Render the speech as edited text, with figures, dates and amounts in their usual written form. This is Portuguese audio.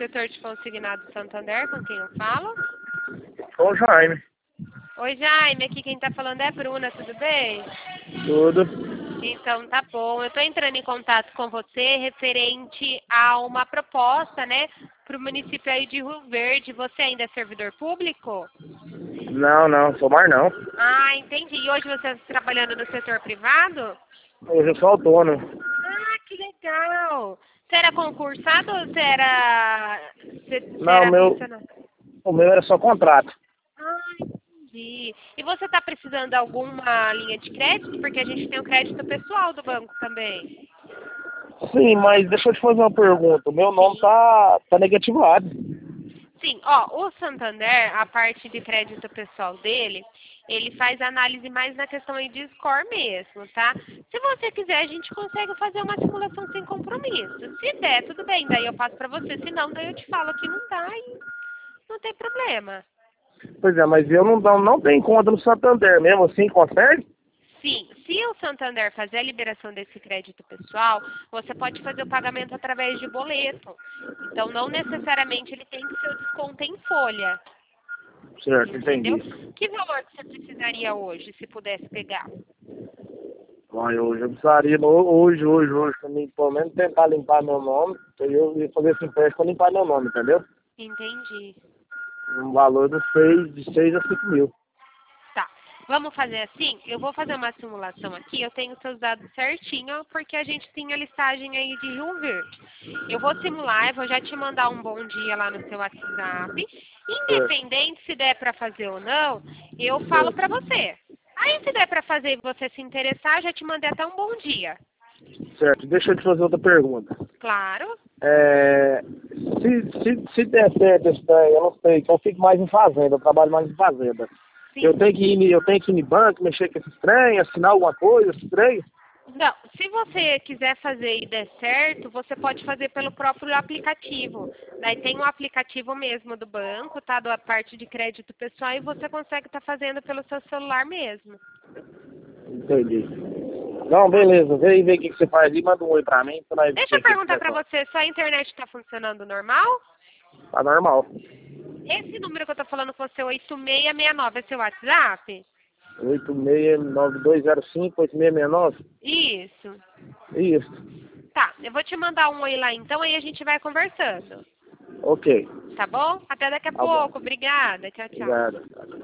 setor de consignado Santander, com quem eu falo? Ô, Jaime. Oi, Jaime, aqui quem tá falando é a Bruna, tudo bem? Tudo. Então, tá bom. Eu tô entrando em contato com você referente a uma proposta, né, para o município aí de Rio Verde. Você ainda é servidor público? Não, sou mais não. Ah, entendi. E hoje você está trabalhando no setor privado? Hoje eu sou autônomo. Ah, que legal. Você era concursado ou você era... Você Não, era funcionário? o meu era só contrato. Ah, entendi. E você está precisando de alguma linha de crédito? Porque a gente tem o crédito pessoal do banco também. Sim, mas deixa eu te fazer uma pergunta. O meu nome Sim. tá negativado. Sim, ó, o Santander, a parte de crédito pessoal dele, ele faz análise mais na questão aí de score mesmo, tá? Se você quiser, a gente consegue fazer uma simulação sem compromisso. Se der, tudo bem, daí eu passo pra você. Se não, daí eu te falo que não dá e não tem problema. Pois é, mas eu não tenho conta no Santander mesmo assim, consegue? Sim, se o Santander fazer a liberação desse crédito pessoal, você pode fazer o pagamento através de boleto. Então, não necessariamente ele tem que ser o desconto em folha. Certo, Entendeu? entendi. Que valor que você precisaria hoje, se pudesse pegar? Bom, hoje eu precisaria, hoje, pra mim, pelo menos tentar limpar meu nome. Eu ia fazer esse empréstimo pra limpar meu nome, entendeu? Entendi. Um valor de 6 a 5 mil. Tá. Vamos fazer assim? Eu vou fazer uma simulação aqui. Eu tenho seus dados certinho, porque a gente tem a listagem aí de Rio Verde. Eu vou simular, eu vou já te mandar um bom dia lá no seu WhatsApp. Certo, Independente se der para fazer ou não, eu falo para certo. você. Aí se der para fazer e você se interessar, já te mandei até um bom dia. Certo, deixa eu te fazer outra pergunta. Claro. Se der certo esse daí, eu não sei, que eu fico mais em fazenda, eu trabalho mais em fazenda. Sim. Eu tenho que ir no banco, mexer com esses trem, assinar alguma coisa, esses trem? Não, se você quiser fazer e der certo, você pode fazer pelo próprio aplicativo. Daí tem um aplicativo mesmo do banco, tá? Da parte de crédito pessoal e você consegue estar fazendo pelo seu celular mesmo. Entendi. Não, beleza, vê o que você faz e manda um oi pra mim, pra nós Deixa ver eu o que perguntar você pra faz. você, sua internet está funcionando normal? Tá normal. Esse número que eu tô falando com você, 8669, é seu WhatsApp? 8692058669? Isso. Isso. Tá, eu vou te mandar um oi lá então, aí a gente vai conversando. Ok. Tá bom? Até daqui a Tá bom. pouco. Obrigada. Tchau, tchau. Obrigado.